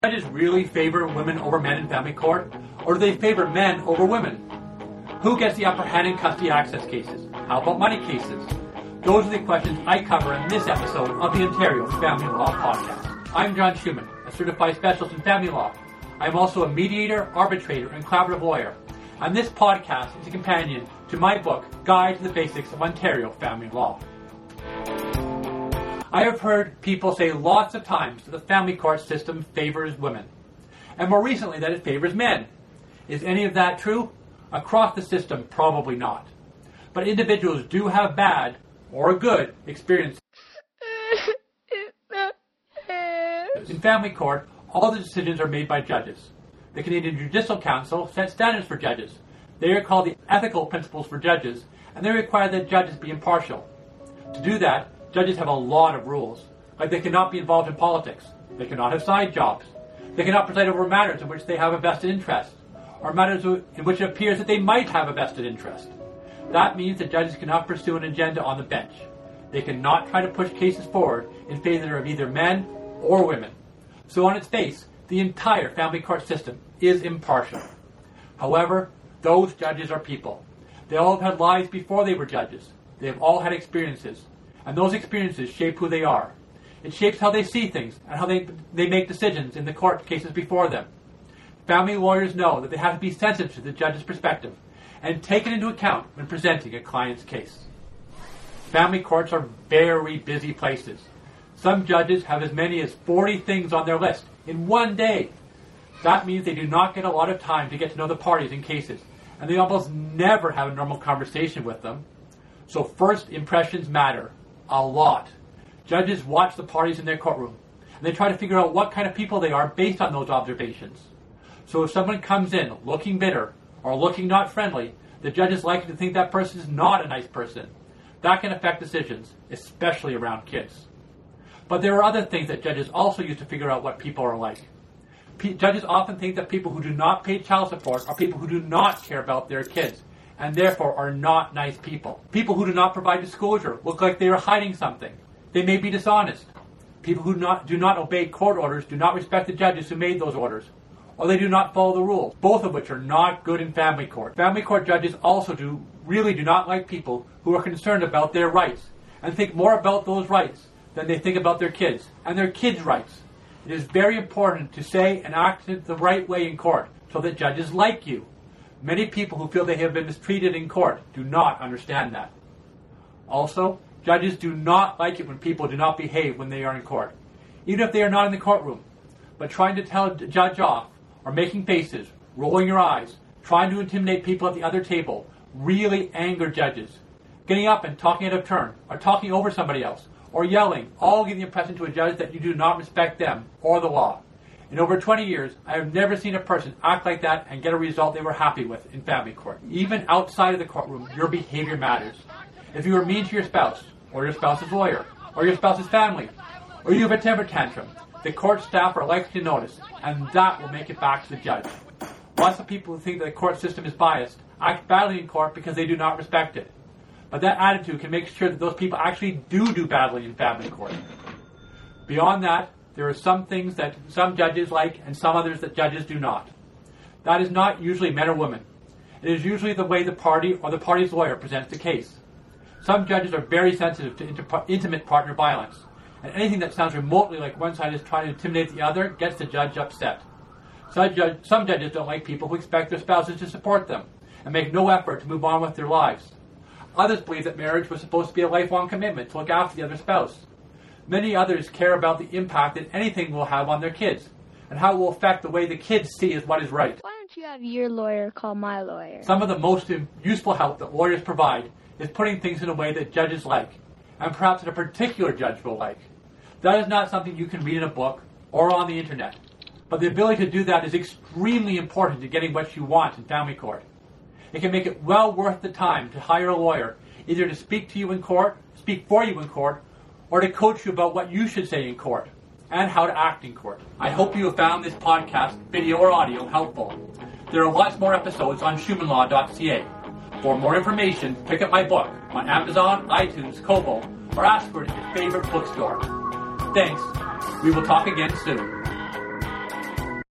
Judges really favor women over men in family court, or do they favor men over women? Who gets the upper hand in custody access cases? How about money cases? Those are the questions I cover in this episode of the Ontario Family Law Podcast. I'm John Schumann, a certified specialist in family law. I'm also a mediator, arbitrator, and collaborative lawyer. And this podcast is a companion to my book, Guide to the Basics of Ontario Family Law. I have heard people say lots of times that the family court system favors women, and more recently that it favors men. Is any of that true? Across the system, probably not. But individuals do have bad, or good, experiences. In family court, all the decisions are made by judges. The Canadian Judicial Council sets standards for judges. They are called the ethical principles for judges, and they require that judges be impartial. To do that, judges have a lot of rules, like they cannot be involved in politics, they cannot have side jobs, they cannot preside over matters in which they have a vested interest, or matters in which it appears that they might have a vested interest. That means that judges cannot pursue an agenda on the bench. They cannot try to push cases forward in favor of either men or women. So on its face, the entire family court system is impartial. However, those judges are people. They all have had lives before they were judges. They have all had experiences. And those experiences shape who they are. It shapes how they see things and how they make decisions in the court cases before them. Family lawyers know that they have to be sensitive to the judge's perspective and take it into account when presenting a client's case. Family courts are very busy places. Some judges have as many as 40 things on their list in one day. That means they do not get a lot of time to get to know the parties in cases, and they almost never have a normal conversation with them. So first impressions matter. A lot. Judges watch the parties in their courtroom, and they try to figure out what kind of people they are based on those observations. So if someone comes in looking bitter or looking not friendly, the judge is likely to think that person is not a nice person. That can affect decisions, especially around kids. But there are other things that judges also use to figure out what people are like. Judges often think that people who do not pay child support are people who do not care about their kids, and therefore are not nice people. People who do not provide disclosure look like they are hiding something. They may be dishonest. People who do not obey court orders do not respect the judges who made those orders, or they do not follow the rules, both of which are not good in family court. Family court judges also do not like people who are concerned about their rights and think more about those rights than they think about their kids and their kids' rights. It is very important to say and act the right way in court so that judges like you. Many people who feel they have been mistreated in court do not understand that. Also, judges do not like it when people do not behave when they are in court, even if they are not in the courtroom. But trying to tell a judge off, or making faces, rolling your eyes, trying to intimidate people at the other table, really anger judges. Getting up and talking out of turn, or talking over somebody else, or yelling, all give the impression to a judge that you do not respect them or the law. In over 20 years, I have never seen a person act like that and get a result they were happy with in family court. Even outside of the courtroom, your behavior matters. If you are mean to your spouse, or your spouse's lawyer, or your spouse's family, or you have a temper tantrum, the court staff are likely to notice, and that will make it back to the judge. Lots of people who think that the court system is biased act badly in court because they do not respect it. But that attitude can make sure that those people actually do badly in family court. Beyond that, there are some things that some judges like and some others that judges do not. That is not usually men or women. It is usually the way the party or the party's lawyer presents the case. Some judges are very sensitive to intimate partner violence, and anything that sounds remotely like one side is trying to intimidate the other gets the judge upset. Some judges don't like people who expect their spouses to support them and make no effort to move on with their lives. Others believe that marriage was supposed to be a lifelong commitment to look after the other spouse. Many others care about the impact that anything will have on their kids and how it will affect the way the kids see is what is right. Why don't you have your lawyer call my lawyer? Some of the most useful help that lawyers provide is putting things in a way that judges like, and perhaps that a particular judge will like. That is not something you can read in a book or on the internet, but the ability to do that is extremely important to getting what you want in family court. It can make it well worth the time to hire a lawyer, either to speak for you in court, or to coach you about what you should say in court and how to act in court. I hope you have found this podcast, video or audio, helpful. There are lots more episodes on schumannlaw.ca. For more information, pick up my book on Amazon, iTunes, Kobo, or ask for it at your favorite bookstore. Thanks. We will talk again soon.